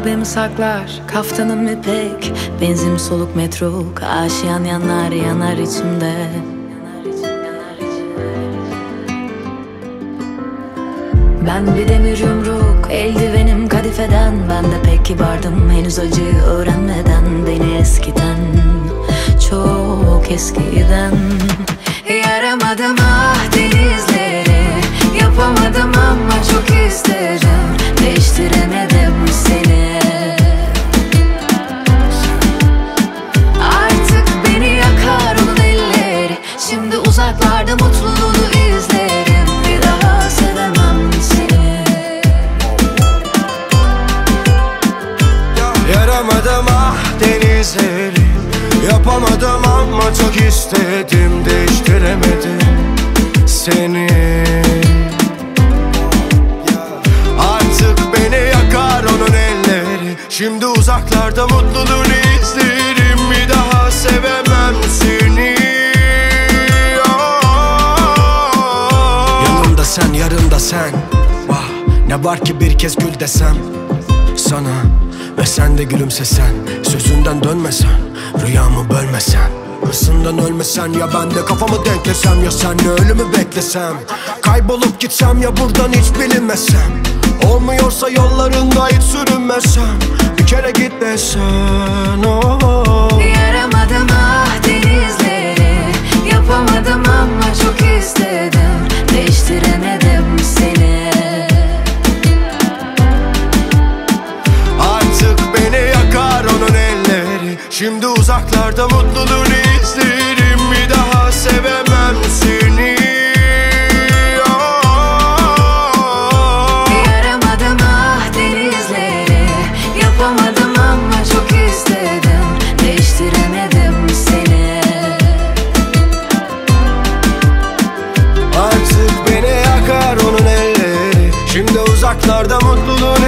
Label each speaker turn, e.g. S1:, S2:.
S1: Kalbim saklar, kaftanım ipek, benzin soluk metro, aşiyan yanar yanar içimde. Ben bir demir yumruk, eldivenim kadifeden. Ben de pek kibardım henüz acıyı öğrenmeden. Beni eskiden, çok eskiden. Yaramadım ah denizleri, yapamadım ama çok isterim. Değiştiremedim seni. Artık beni yakar onun elleri. Şimdi uzaklarda mutluluğunu izlerim. Bir daha sevemem seni.
S2: Yaramadım ah denizleri, yapamadım ama çok istedim. Değiştiremedim seni. Artık beni yakar onun elleri. Şimdi uzaklarda mutluluğunu izlerim. Bir daha sevemem seni. Yanımda sen, yarımda sen. Vah, ne var ki bir kez gül desem sana ve sen de gülümsesen. Sözünden dönmesen, rüyamı bölmesen. Hırsından ölmesen, ya ben de kafamı denklesem. Ya senle ölümü beklesem, kaybolup gitsem ya buradan hiç bilinmesem. Olmuyorsa yollarında hiç sürünmesem. Bir kere git desen oh.
S1: Yaramadım ah denizleri, yapamadım ama çok istedim. Değiştiremedim seni.
S2: Artık beni yakar onun elleri. Şimdi uzaklarda mutluluğunu izlerim. Bir daha sevemem seni.
S1: Yaramadım ah denizleri, yapamadım ama çok istedim. Değiştiremedim seni.
S2: Artık beni yakar onun elleri. Şimdi uzaklarda mutluluğunu